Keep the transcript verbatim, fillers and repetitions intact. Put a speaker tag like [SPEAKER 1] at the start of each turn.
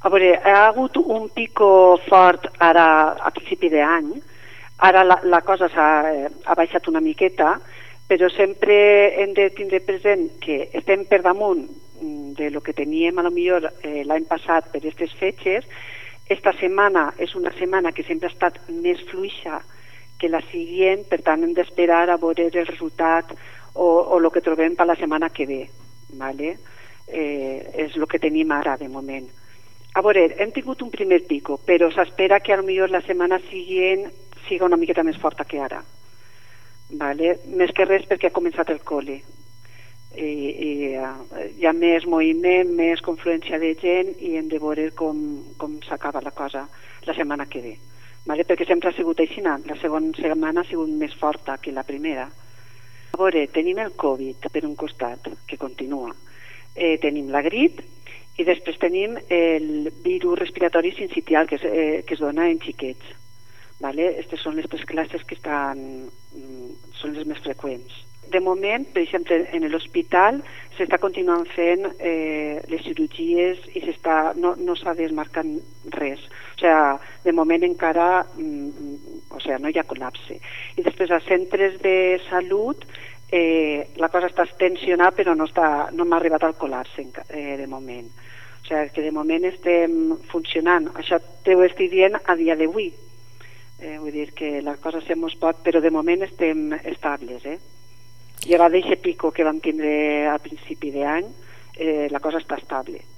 [SPEAKER 1] A veure, hi ha hagut un pico fort ara a principi d'any, ara la, la cosa s'ha eh, ha baixat una miqueta, però sempre hem de tindre present que estem per damunt de lo que teníem a lo millor eh, l'any passat per aquestes fetges. Esta setmana és una setmana que sempre ha estat més fluixa que la següent, per tant hem d'esperar a veure el resultat o, o el que trobem per la setmana que ve, ¿vale? Eh, és el que tenim ara de moment. A veure, hem tingut un primer pico, però s'espera que a lo millor la setmana següent siga una miqueta més forta que ara, ¿vale? Més que res perquè ha començat el col·le. I, i uh, hi ha més moviment, més confluència de gent i hem de veure com, com s'acaba la cosa la setmana que ve, ¿vale? Perquè sempre ha sigut així, la segona setmana ha sigut més forta que la primera. A veure, tenim el Covid per un costat, que continua, eh, tenim la grip i després tenim el virus respiratori sincitial que es, eh, que es dona en xiquets, ¿vale? Aquestes són les tres classes que estan, són les més freqüents. De moment, per exemple, en l'hospital s'està continuant fent eh, les cirurgies i s'està, no, no s'ha desmarcat res. O sigui, de moment encara mm, o sigui, no hi ha col·lapse. I després als centres de salut eh, la cosa està tensionada però no, està, no m'ha arribat al col·lapse eh, de moment. O sigui, que de moment estem funcionant. Això t'ho estic dient a dia d'avui. Eh, vull dir que la cosa se mos pot, però de moment estem estables, eh? Llevat d'aquest pico que vam tindre a principi d'any, eh, la cosa està estable.